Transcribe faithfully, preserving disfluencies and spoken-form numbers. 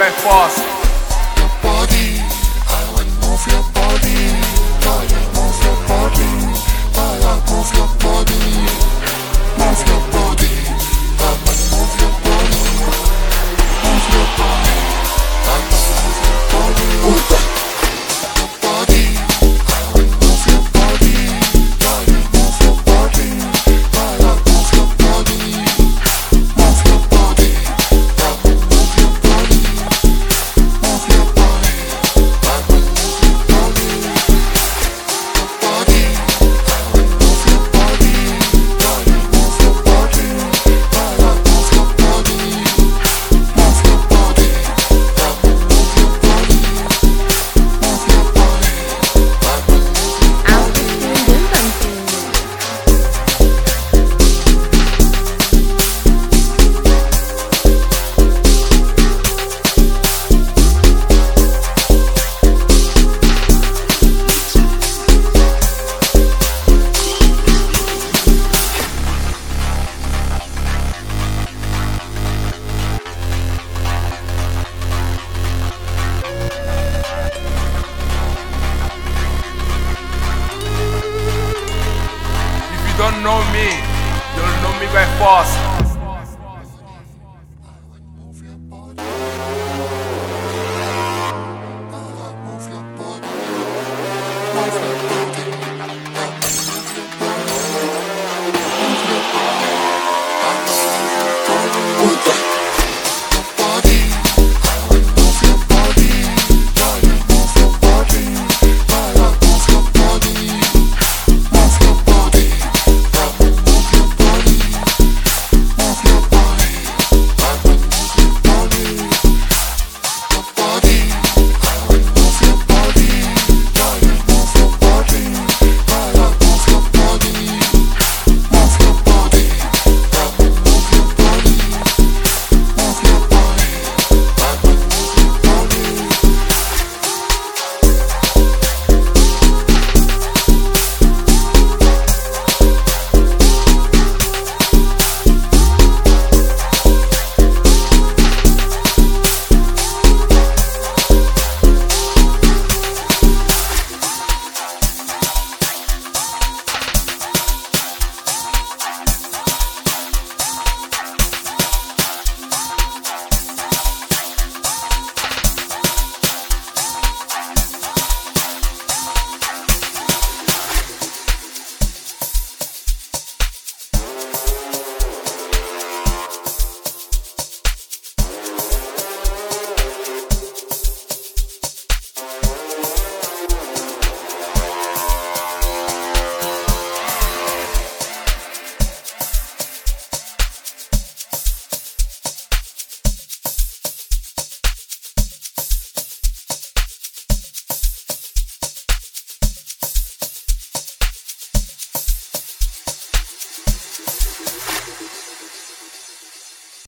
by force. Your body, I will move your body. I will move your body. I will move your body. Move your body. I will move your body. Move your body. I will move your body. Your body, I will move your body. I will move your body. I will move your body. Move your body. I will move your body. Move your body. I will move your body. Your body, I will move your body. I will move your body. I will move your body. Move your body. I will move your body. Move your body. I will move your body. Autotune đến tận trường. If you don't know me, you'll know me by force. Move your body. I will move your body. Move your body.